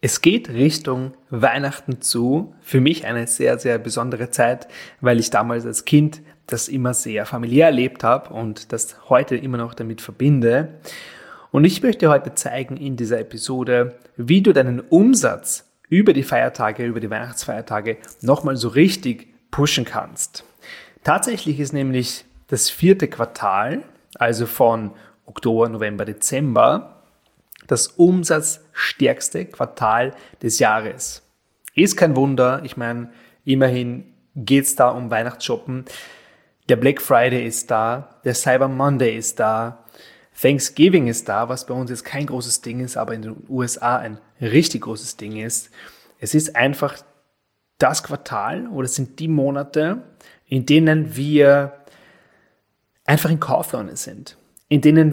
Es geht Richtung Weihnachten zu. Für mich eine sehr, sehr besondere Zeit, weil ich damals als Kind das immer sehr familiär erlebt habe und das heute immer noch damit verbinde. Und ich möchte heute zeigen in dieser Episode, wie du deinen Umsatz über die Feiertage, über die Weihnachtsfeiertage nochmal so richtig pushen kannst. Tatsächlich ist nämlich das 4. Quartal, also von Oktober, November, Dezember, das umsatzstärkste Quartal des Jahres. Ist kein Wunder, ich meine, immerhin geht es da um Weihnachtsshoppen. Der Black Friday ist da, der Cyber Monday ist da, Thanksgiving ist da, was bei uns jetzt kein großes Ding ist, aber in den USA ein richtig großes Ding ist. Es ist einfach das Quartal oder es sind die Monate, in denen wir einfach in Kauflaune sind, in denen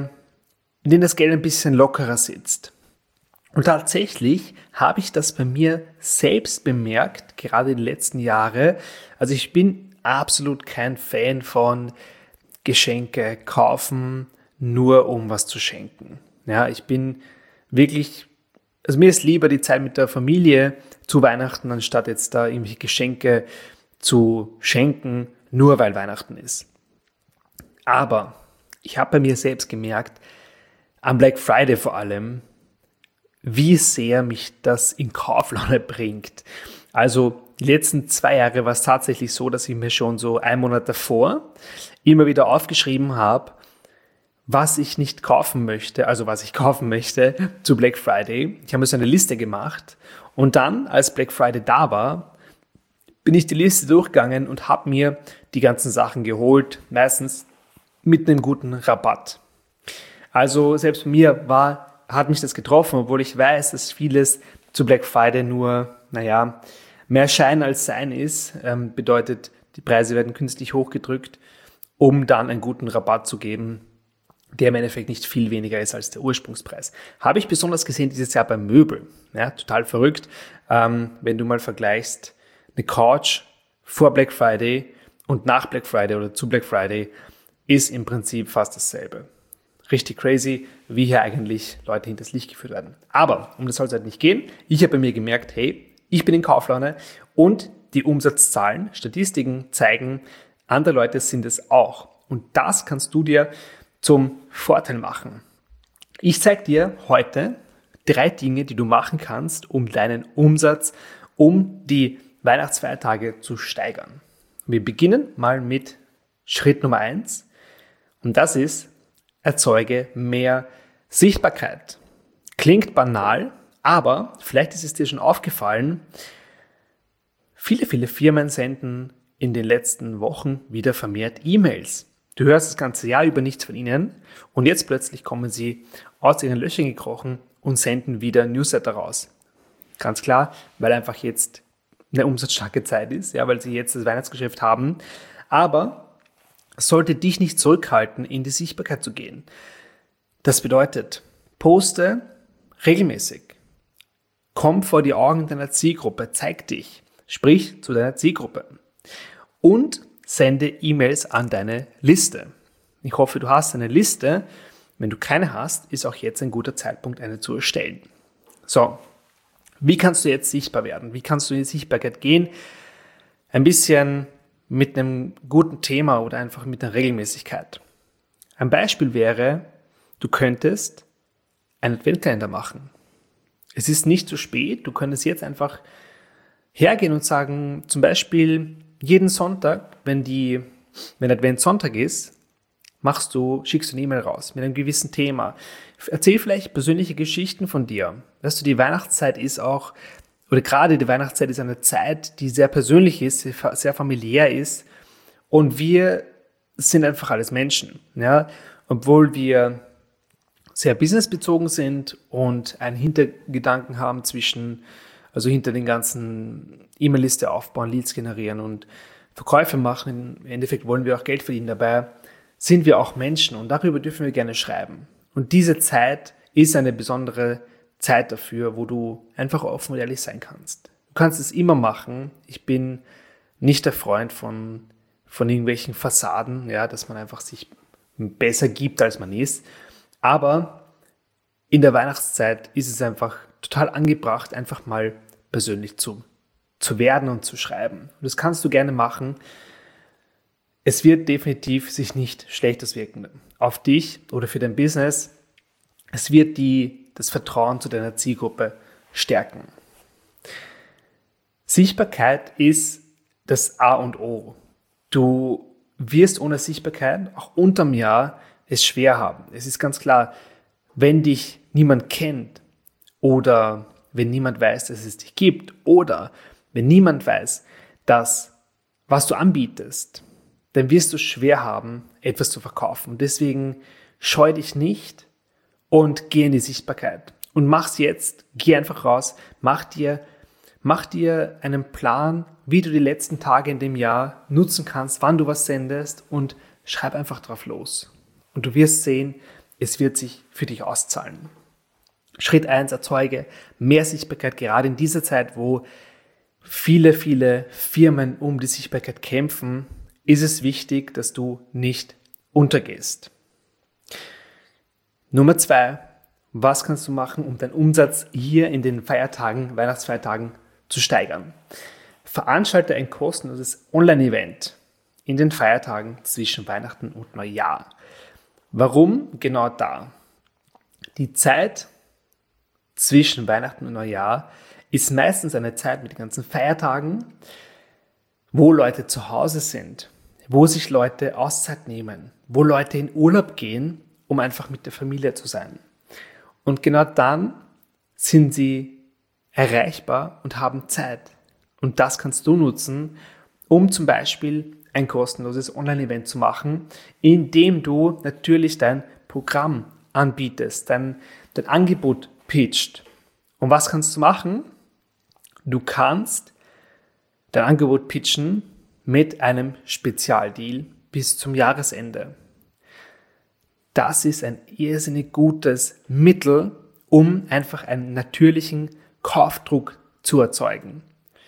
das Geld ein bisschen lockerer sitzt. Und tatsächlich habe ich das bei mir selbst bemerkt, gerade in den letzten Jahren. Also ich bin absolut kein Fan von Geschenke kaufen, nur um was zu schenken. Ja, ich bin wirklich, also mir ist lieber die Zeit mit der Familie zu Weihnachten, anstatt jetzt da irgendwelche Geschenke zu schenken, nur weil Weihnachten ist. Aber ich habe bei mir selbst gemerkt, am Black Friday vor allem, wie sehr mich das in Kauflaune bringt. Also die letzten 2 Jahre war es tatsächlich so, dass ich mir schon so einen Monat davor immer wieder aufgeschrieben habe, was ich nicht kaufen möchte, also was ich kaufen möchte zu Black Friday. Ich habe mir so eine Liste gemacht und dann, als Black Friday da war, bin ich die Liste durchgegangen und habe mir die ganzen Sachen geholt, meistens mit einem guten Rabatt. Also selbst bei mir hat mich das getroffen, obwohl ich weiß, dass vieles zu Black Friday nur, mehr Schein als Sein ist. Bedeutet, die Preise werden künstlich hochgedrückt, um dann einen guten Rabatt zu geben, der im Endeffekt nicht viel weniger ist als der Ursprungspreis. Habe ich besonders gesehen dieses Jahr beim Möbel. Ja, total verrückt. Wenn du mal vergleichst, eine Couch vor Black Friday und nach Black Friday oder zu Black Friday ist im Prinzip fast dasselbe. Richtig crazy, wie hier eigentlich Leute hinters Licht geführt werden. Aber um das soll es halt nicht gehen. Ich habe bei mir gemerkt, hey, ich bin in Kauflaune und die Umsatzzahlen, Statistiken zeigen, andere Leute sind es auch. Und das kannst du dir zum Vorteil machen. Ich zeige dir heute 3 Dinge, die du machen kannst, um deinen Umsatz, um die Weihnachtsfeiertage zu steigern. Wir beginnen mal mit Schritt Nummer 1 und das ist, erzeuge mehr Sichtbarkeit. Klingt banal, aber vielleicht ist es dir schon aufgefallen, viele Firmen senden in den letzten Wochen wieder vermehrt E-Mails. Du hörst das ganze Jahr über nichts von ihnen und jetzt plötzlich kommen sie aus ihren Löchern gekrochen und senden wieder Newsletter raus. Ganz klar, weil einfach jetzt eine umsatzstarke Zeit ist, ja, weil sie jetzt das Weihnachtsgeschäft haben. Aber sollte dich nicht zurückhalten, in die Sichtbarkeit zu gehen. Das bedeutet, poste regelmäßig. Komm vor die Augen deiner Zielgruppe, zeig dich, sprich zu deiner Zielgruppe und sende E-Mails an deine Liste. Ich hoffe, du hast eine Liste. Wenn du keine hast, ist auch jetzt ein guter Zeitpunkt, eine zu erstellen. So, wie kannst du jetzt sichtbar werden? Wie kannst du in die Sichtbarkeit gehen? Ein bisschen mit einem guten Thema oder einfach mit einer Regelmäßigkeit. Ein Beispiel wäre, du könntest einen Adventkalender machen. Es ist nicht zu spät, du könntest jetzt einfach hergehen und sagen, zum Beispiel jeden Sonntag, wenn Adventssonntag ist, schickst du eine E-Mail raus mit einem gewissen Thema. Erzähl vielleicht persönliche Geschichten von dir. Weißt du, die Weihnachtszeit ist auch, oder gerade die Weihnachtszeit ist eine Zeit, die sehr persönlich ist, sehr familiär ist und wir sind einfach alles Menschen. Ja? Obwohl wir sehr businessbezogen sind und einen Hintergedanken haben hinter den ganzen E-Mail-Liste aufbauen, Leads generieren und Verkäufe machen. Im Endeffekt wollen wir auch Geld verdienen. Dabei sind wir auch Menschen und darüber dürfen wir gerne schreiben. Und diese Zeit ist eine besondere Zeit dafür, wo du einfach offen und ehrlich sein kannst. Du kannst es immer machen. Ich bin nicht der Freund von irgendwelchen Fassaden, ja, dass man einfach sich besser gibt, als man ist. Aber in der Weihnachtszeit ist es einfach total angebracht, einfach mal persönlich zu werden und zu schreiben. Und das kannst du gerne machen. Es wird definitiv sich nicht Schlechtes wirken auf dich oder für dein Business. Es wird das Vertrauen zu deiner Zielgruppe stärken. Sichtbarkeit ist das A und O. Du wirst ohne Sichtbarkeit auch unterm Jahr es schwer haben. Es ist ganz klar, wenn dich niemand kennt oder wenn niemand weiß, dass es dich gibt oder wenn niemand weiß, dass was du anbietest, dann wirst du schwer haben, etwas zu verkaufen. Und deswegen scheu dich nicht und geh in die Sichtbarkeit. Und mach's jetzt, geh einfach raus, mach dir einen Plan, wie du die letzten Tage in dem Jahr nutzen kannst, wann du was sendest und schreib einfach drauf los. Und du wirst sehen, es wird sich für dich auszahlen. Schritt 1, erzeuge mehr Sichtbarkeit, gerade in dieser Zeit, wo viele Firmen um die Sichtbarkeit kämpfen, ist es wichtig, dass du nicht untergehst. Nummer 2, was kannst du machen, um deinen Umsatz hier in den Feiertagen, Weihnachtsfeiertagen zu steigern? Veranstalte ein kostenloses Online-Event in den Feiertagen zwischen Weihnachten und Neujahr. Warum genau da? Die Zeit zwischen Weihnachten und Neujahr ist meistens eine Zeit mit den ganzen Feiertagen, wo Leute zu Hause sind, wo sich Leute Auszeit nehmen, wo Leute in Urlaub gehen, um einfach mit der Familie zu sein. Und genau dann sind sie erreichbar und haben Zeit. Und das kannst du nutzen, um zum Beispiel ein kostenloses Online-Event zu machen, in dem du natürlich dein Programm anbietest, dein Angebot pitcht. Und was kannst du machen? Du kannst dein Angebot pitchen mit einem Spezialdeal bis zum Jahresende. Das ist ein irrsinnig gutes Mittel, um einfach einen natürlichen Kaufdruck zu erzeugen.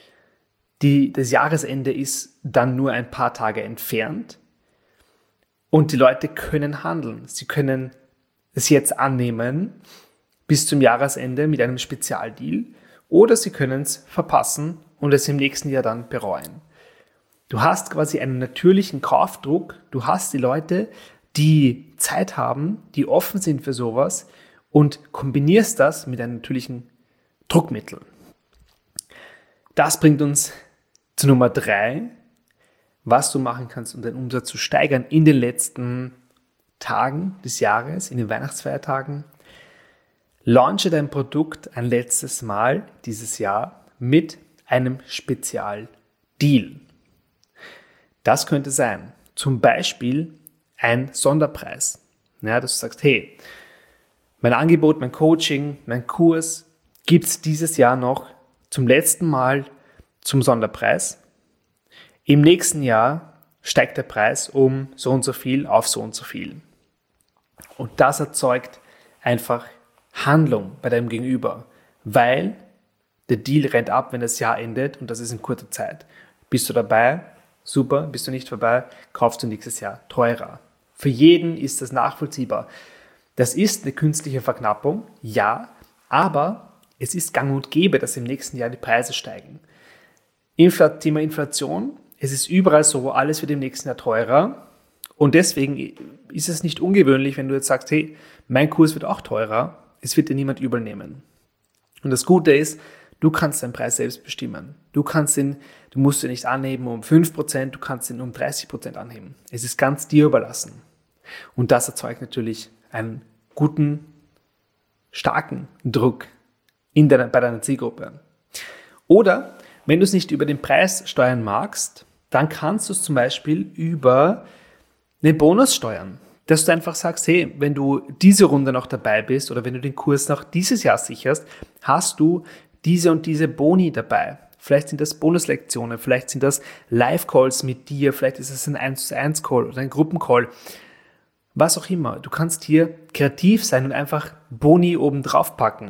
Das Jahresende ist dann nur ein paar Tage entfernt und die Leute können handeln. Sie können es jetzt annehmen bis zum Jahresende mit einem Spezialdeal oder sie können es verpassen und es im nächsten Jahr dann bereuen. Du hast quasi einen natürlichen Kaufdruck, du hast die Leute, die Zeit haben, die offen sind für sowas und kombinierst das mit einem natürlichen Druckmittel. Das bringt uns zu Nummer 3, was du machen kannst, um deinen Umsatz zu steigern in den letzten Tagen des Jahres, in den Weihnachtsfeiertagen. Launche dein Produkt ein letztes Mal dieses Jahr mit einem Spezialdeal. Das könnte sein, zum Beispiel ein Sonderpreis. Ja, dass du sagst, hey, mein Angebot, mein Coaching, mein Kurs gibt es dieses Jahr noch zum letzten Mal zum Sonderpreis. Im nächsten Jahr steigt der Preis um so und so viel auf so und so viel. Und das erzeugt einfach Handlung bei deinem Gegenüber, weil der Deal rennt ab, wenn das Jahr endet und das ist in kurzer Zeit. Bist du dabei? Super. Bist du nicht dabei? Kaufst du nächstes Jahr teurer. Für jeden ist das nachvollziehbar. Das ist eine künstliche Verknappung, ja, aber es ist gang und gäbe, dass im nächsten Jahr die Preise steigen. Thema Inflation, es ist überall so, alles wird im nächsten Jahr teurer und deswegen ist es nicht ungewöhnlich, wenn du jetzt sagst, hey, mein Kurs wird auch teurer, es wird dir niemand übel nehmen. Und das Gute ist, du kannst deinen Preis selbst bestimmen. Du musst ihn nicht anheben um 5%, du kannst ihn um 30% anheben. Es ist ganz dir überlassen. Und das erzeugt natürlich einen guten, starken Druck bei deiner Zielgruppe. Oder wenn du es nicht über den Preis steuern magst, dann kannst du es zum Beispiel über einen Bonus steuern. Dass du einfach sagst, hey, wenn du diese Runde noch dabei bist oder wenn du den Kurs noch dieses Jahr sicherst, hast du diese und diese Boni dabei. Vielleicht sind das Bonuslektionen, vielleicht sind das Live-Calls mit dir, vielleicht ist es ein 1:1-Call oder ein Gruppencall. Was auch immer. Du kannst hier kreativ sein und einfach Boni oben drauf packen.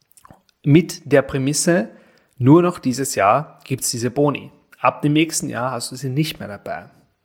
Mit der Prämisse, nur noch dieses Jahr gibt es diese Boni. Ab dem nächsten Jahr hast du sie nicht mehr dabei.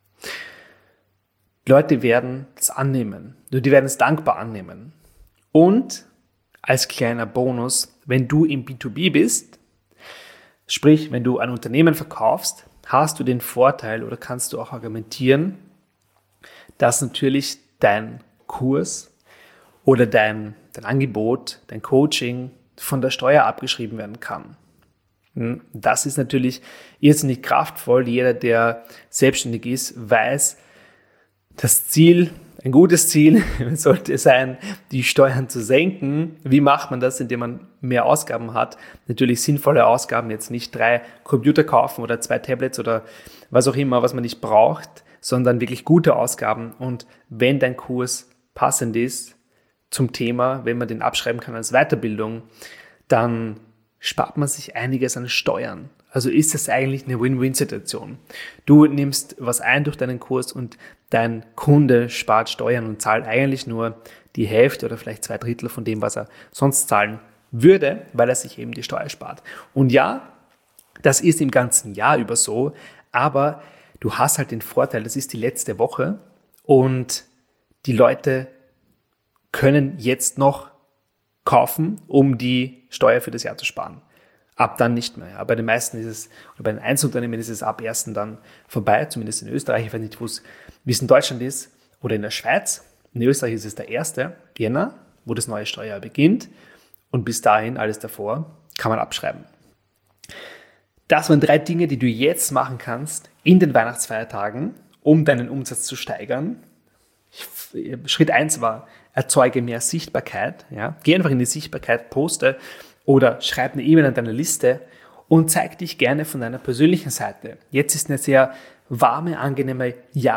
Die Leute werden es annehmen. Die werden es dankbar annehmen. Und als kleiner Bonus wenn du im B2B bist, sprich, wenn du an Unternehmen verkaufst, hast du den Vorteil oder kannst du auch argumentieren, dass natürlich dein Kurs oder dein Angebot, dein Coaching von der Steuer abgeschrieben werden kann. Das ist natürlich irrsinnig kraftvoll. Jeder, der selbstständig ist, weiß, das Ziel, ein gutes Ziel sollte sein, die Steuern zu senken. Wie macht man das, indem man mehr Ausgaben hat? Natürlich sinnvolle Ausgaben, jetzt nicht 3 Computer kaufen oder 2 Tablets oder was auch immer, was man nicht braucht, sondern wirklich gute Ausgaben. Und wenn dein Kurs passend ist zum Thema, wenn man den abschreiben kann als Weiterbildung, dann spart man sich einiges an Steuern. Also ist das eigentlich eine Win-Win-Situation. Du nimmst was ein durch deinen Kurs und dein Kunde spart Steuern und zahlt eigentlich nur die Hälfte oder vielleicht 2/3 von dem, was er sonst zahlen würde, weil er sich eben die Steuer spart. Und ja, das ist im ganzen Jahr über so, aber du hast halt den Vorteil, das ist die letzte Woche und die Leute können jetzt noch kaufen, um die Steuer für das Jahr zu sparen. Ab dann nicht mehr. Ja. Bei den meisten ist es, oder bei den Einzelunternehmen ist es ab 1. dann vorbei, zumindest in Österreich. Ich weiß nicht, wie es in Deutschland ist oder in der Schweiz. In Österreich ist es der 1. Jänner, wo das neue Steuerjahr beginnt. Und bis dahin, alles davor, kann man abschreiben. Das waren 3 Dinge, die du jetzt machen kannst in den Weihnachtsfeiertagen, um deinen Umsatz zu steigern. Schritt 1 war, erzeuge mehr Sichtbarkeit. Ja. Geh einfach in die Sichtbarkeit, poste oder schreib eine E-Mail an deine Liste und zeig dich gerne von deiner persönlichen Seite. Jetzt ist eine sehr warme, angenehme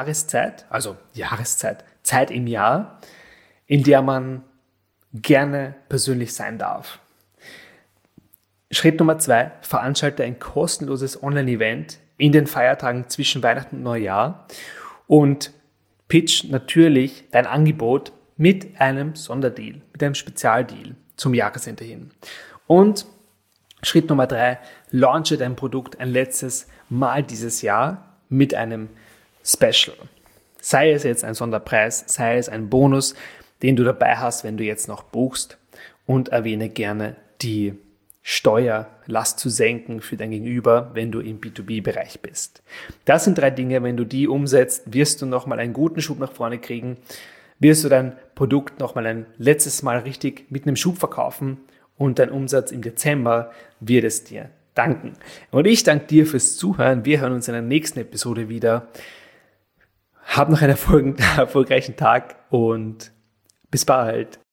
Zeit im Jahr, in der man gerne persönlich sein darf. Schritt Nummer 2, veranstalte ein kostenloses Online-Event in den Feiertagen zwischen Weihnachten und Neujahr und pitch natürlich dein Angebot mit einem Sonderdeal, mit einem Spezialdeal zum Jahresende hin. Und Schritt Nummer 3, launche dein Produkt ein letztes Mal dieses Jahr mit einem Special. Sei es jetzt ein Sonderpreis, sei es ein Bonus, den du dabei hast, wenn du jetzt noch buchst, und erwähne gerne die Steuerlast zu senken für dein Gegenüber, wenn du im B2B-Bereich bist. Das sind 3 Dinge, wenn du die umsetzt, wirst du nochmal einen guten Schub nach vorne kriegen, wirst du dein Produkt nochmal ein letztes Mal richtig mit einem Schub verkaufen und dein Umsatz im Dezember wird es dir danken. Und ich danke dir fürs Zuhören. Wir hören uns in der nächsten Episode wieder. Hab noch einen erfolgreichen Tag und bis bald.